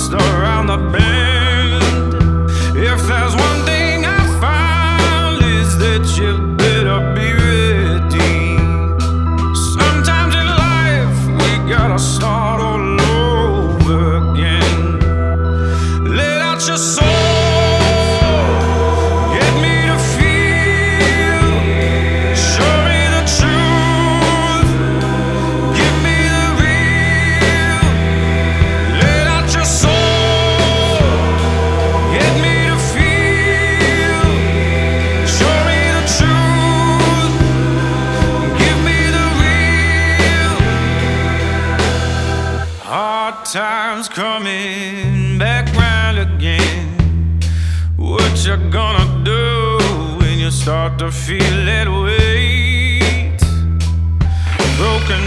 just around the bend. If there's one thing I found, is that you better be ready. Sometimes in life we gotta start all over again. Let out your soul. Hard times coming back round again. What you gonna do when you start to feel that weight? Broken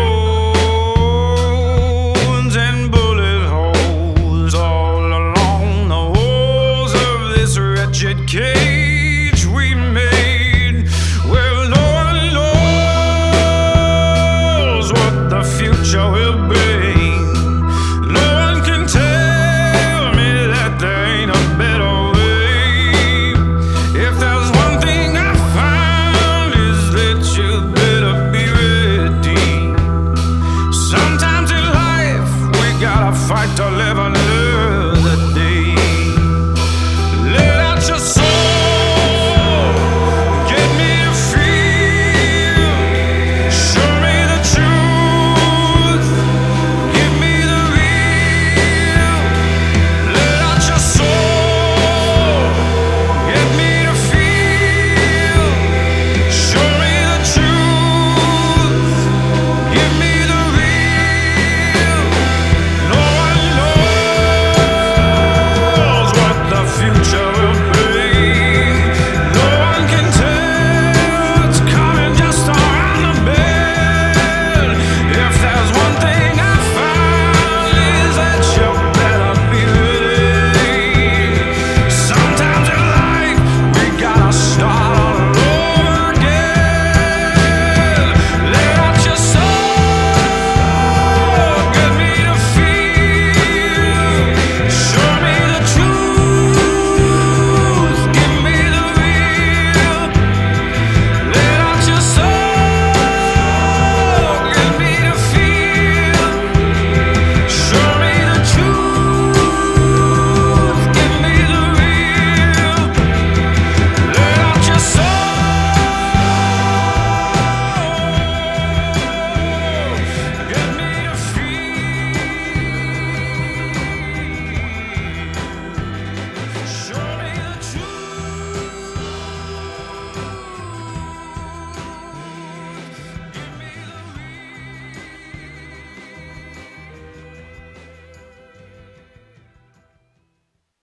bones and bullet holes all along the walls of this wretched cage we made. Well, no one knows what the future will be. Fight to live and live.